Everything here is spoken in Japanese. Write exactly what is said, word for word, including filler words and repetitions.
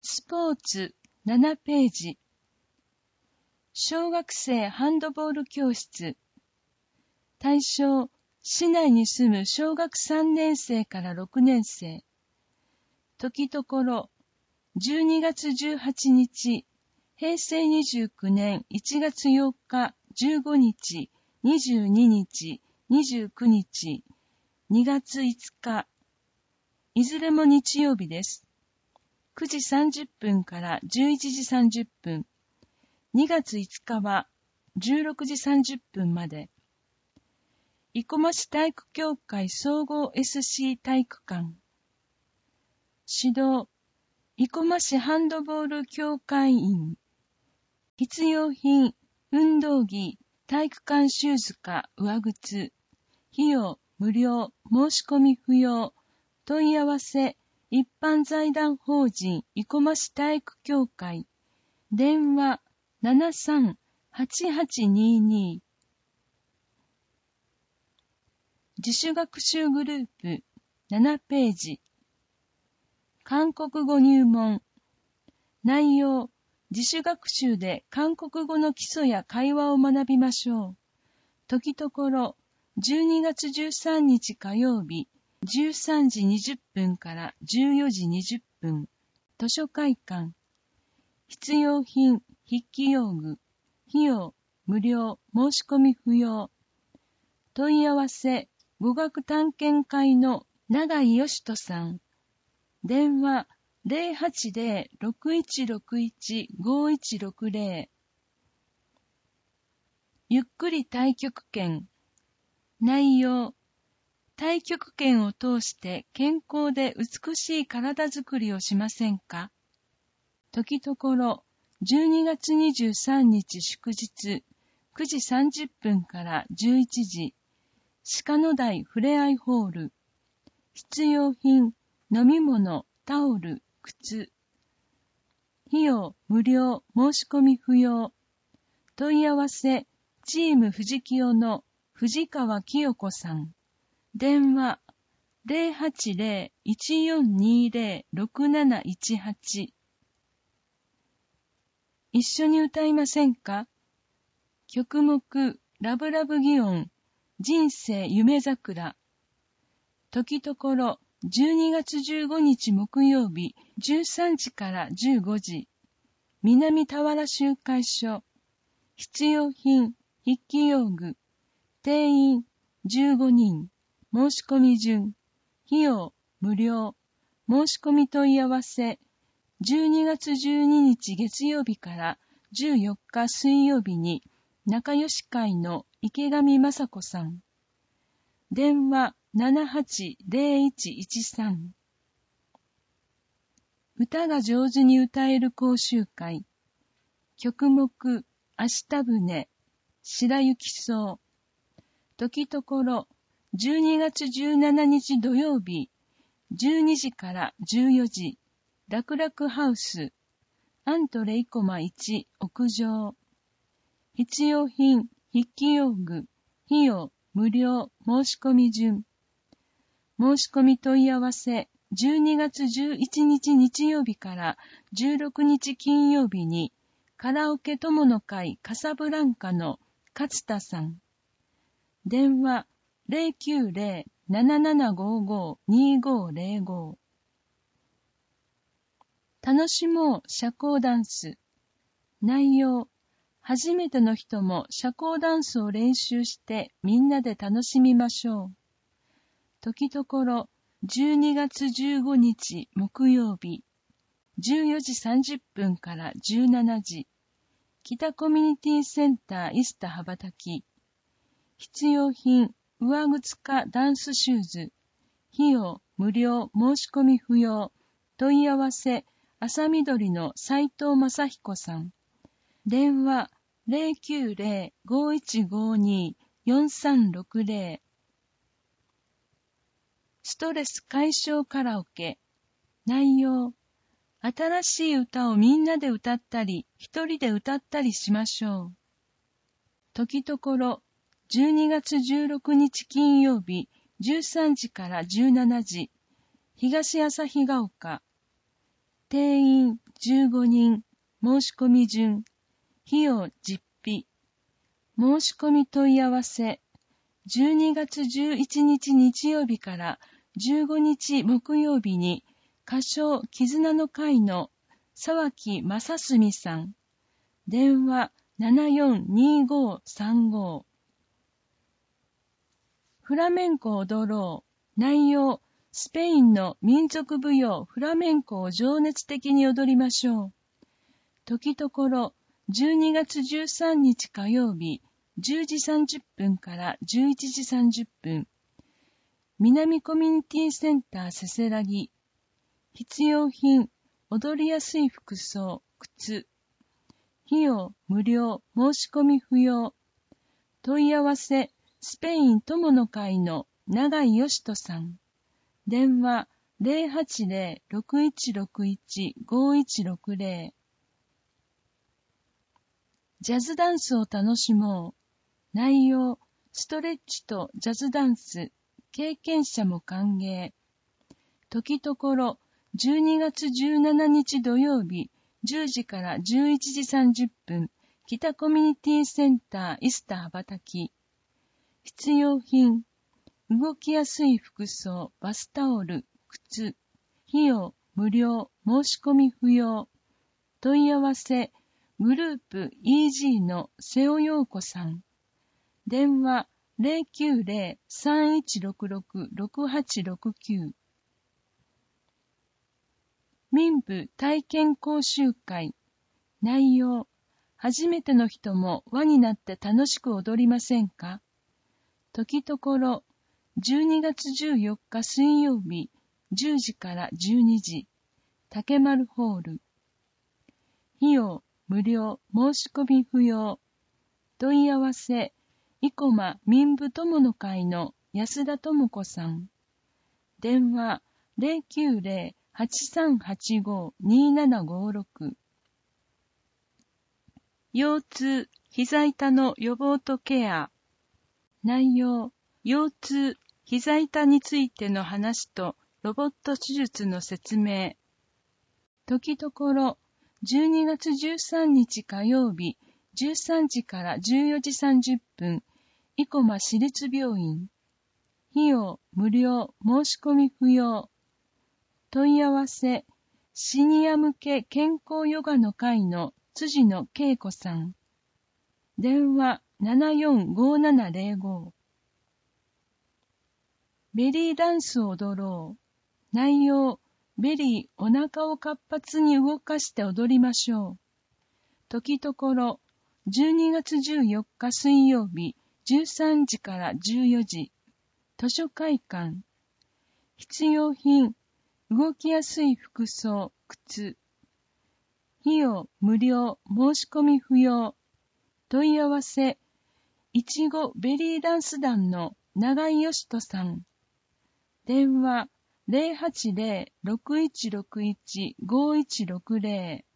スポーツななページ。小学生ハンドボール教室。対象、市内に住む小学さんねん生からろくねん生。時ところ、じゅうにがつじゅうはちにち、へいせいにじゅうきゅうねんいちがつよっか、じゅうごにち、にじゅうににち、にじゅうくにち、にがついつか、いずれも日曜日です。くじさんじゅっぷんからじゅういちじさんじゅっぷん、にがついつかはじゅうろくじさんじゅっぷんまで。生駒市体育協会総合 エスシー 体育館。指導、生駒市ハンドボール協会員。必要品、運動着、体育館シューズか上靴。費用無料、申し込み不要。問い合わせ、一般財団法人生駒市体育協会。電話 ななさんはちはちにーにー。自主学習グループななページ。韓国語入門。内容、自主学習で韓国語の基礎や会話を学びましょう。時ところ、じゅうにがつじゅうさんにち火曜日、じゅうさんじにじゅっぷんからじゅうよじにじゅっぷん、図書会館。必要品、筆記用具。費用、無料、申し込み不要。問い合わせ、語学探検会の永井義人さん。電話、ゼロはちゼロ ろくいちろくいち ごいちろくゼロ。ゆっくり太極拳。内容、太極拳を通して健康で美しい体づくりをしませんか？時ところ、じゅうにがつにじゅうさんにち祝日、くじさんじゅっぷんからじゅういちじ、鹿野台ふれあいホール。必要品、飲み物、タオル、靴。費用、無料、申し込み不要。問い合わせ、チーム藤清の藤川清子さん。電話、ゼロはちゼロ いちよんにゼロ ろくなないちはち。一緒に歌いませんか？曲目、ラブラブ祇園、人生夢桜。時ところ、じゅうにがつじゅうごにち木曜日、じゅうさんじからじゅうごじ。南田原集会所。必要品、筆記用具。定員、じゅうごにん。申し込み順。費用、無料。申し込み問い合わせ。じゅうにがつじゅうににち月曜日からじゅうよっか水曜日に仲良し会の池上雅子さん。電話 ななはちゼロいちいちさん。歌が上手に歌える講習会。曲目、明日船、白雪草。時ところ、じゅうにがつじゅうしちにち土曜日、じゅうにじからじゅうよじ、楽々ハウス、アントレイコマいち屋上。必要品、筆記用具、費用、無料、申し込み順。申し込み問い合わせ、じゅうにがつじゅういちにち日曜日からじゅうろくにち金曜日に、カラオケ友の会カサブランカの勝田さん。電話、ゼロきゅうゼロ ななななごご にごゼロご。楽しもう社交ダンス。内容、初めての人も社交ダンスを練習してみんなで楽しみましょう。時ところ、じゅうにがつじゅうごにち木曜日、じゅうよじさんじゅっぷんからじゅうしちじ、北コミュニティセンターイスタ羽ばたき。必要品、上靴かダンスシューズ。費用、無料、申し込み不要。問い合わせ、朝緑の斉藤正彦さん。電話、ゼロきゅうゼロ ごいちごに よんさんろくゼロ。ストレス解消カラオケ。内容、新しい歌をみんなで歌ったり、一人で歌ったりしましょう。時ところ、じゅうにがつじゅうろくにち金曜日、じゅうさんじからじゅうしちじ、東旭ヶ丘。 定員じゅうごにん、申し込み順、費用実費、申し込み問い合わせ、じゅうにがつじゅういちにち日曜日からじゅうごにち木曜日に、歌唱絆の会の沢木正純さん、電話ななよんにごさんご。フラメンコ踊ろう。内容、スペインの民族舞踊フラメンコを情熱的に踊りましょう。時ところ、じゅうにがつじゅうさんにち火曜日、じゅうじさんじゅっぷんからじゅういちじさんじゅっぷん。南コミュニティセンターせせらぎ。必要品、踊りやすい服装、靴。費用、無料、申し込み不要。問い合わせ、スペイン友の会の永井義人さん。電話 ゼロはちゼロ ろくいちろくいち ごいちろくゼロ。ジャズダンスを楽しもう。内容、ストレッチとジャズダンス、経験者も歓迎。時ところ、じゅうにがつじゅうしちにち土曜日、じゅうじからじゅういちじさんじゅっぷん、北コミュニティセンターイスタ羽ばたき。必要品、動きやすい服装、バスタオル、靴。費用、無料、申し込み不要。問い合わせ、グループ イージー の瀬尾陽子さん。電話 ゼロきゅうゼロ さんいちろくろく ろくはちろくきゅう。民部体験講習会。内容、初めての人も輪になって楽しく踊りませんか？時ところ、じゅうにがつじゅうよっか水曜日、じゅうじからじゅうにじ、竹丸ホール。費用、無料、申し込み不要。問い合わせ、生駒民部友の会の安田智子さん。電話、ゼロきゅうゼロ はちさんはちご にななごろく。腰痛、膝痛の予防とケア。内容、腰痛、膝痛についての話とロボット手術の説明。時ところ、じゅうにがつじゅうさんにち火曜日、じゅうさんじからじゅうよじさんじゅっぷん、生駒市立病院。費用、無料、申し込み不要。問い合わせ、シニア向け健康ヨガの会の辻野恵子さん。電話ななよんごななゼロご。ベリーダンスを踊ろう。内容、ベリーお腹を活発に動かして踊りましょう。時ところ、じゅうにがつじゅうよっか水曜日、じゅうさんじからじゅうよじ、図書会館。必要品、動きやすい服装、靴。費用、無料、申し込み不要。問い合わせ、いちごベリーダンス団の永井義人さん。電話、ゼロはちゼロ ろくいちろくいち ごいちろくゼロ。